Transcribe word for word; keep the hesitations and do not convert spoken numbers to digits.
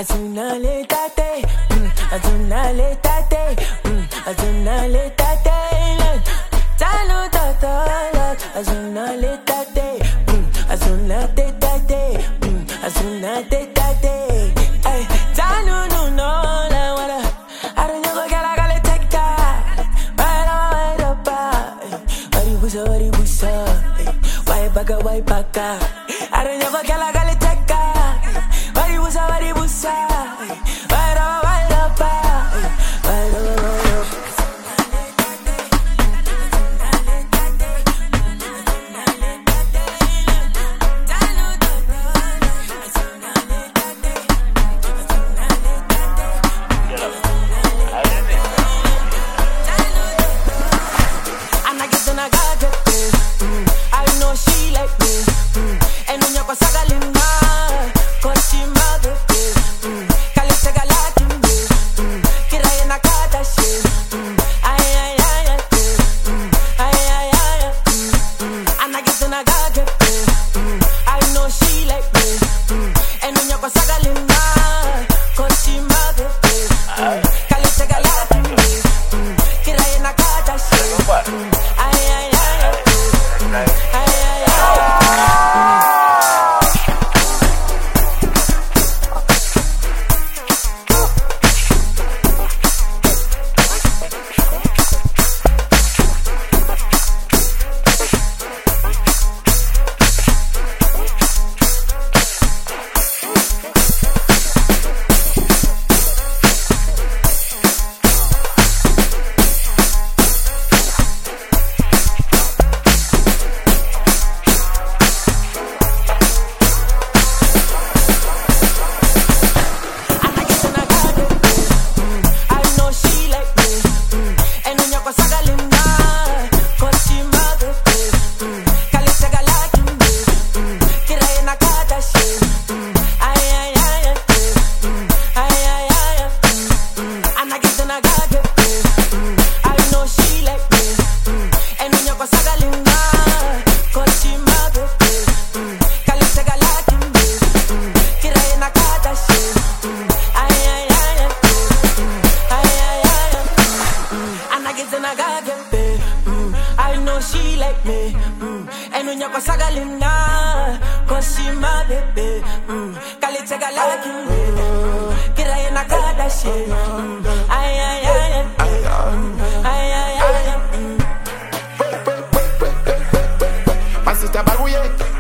Azunale tate, mm, azunale tate, mm, azunale tate, talo tata, azunale tate, mm, azunale tate, mm, azunale tate, ay, talo no no la wala, I don't know what I gotta take that, right on, right up, wari busa, wari busa, why baka, why baka, I don't know what I gotta take that. Wari busa, wari busa, why do, why do, why do, why do. I know she like me, and when you're sagalina. I know she like me, mm. And when you're sagalina, cause she my baby, mm. Kalite galaki me, kira ina kada she, ay ay ay ay ay ay ay. My sister Baguye.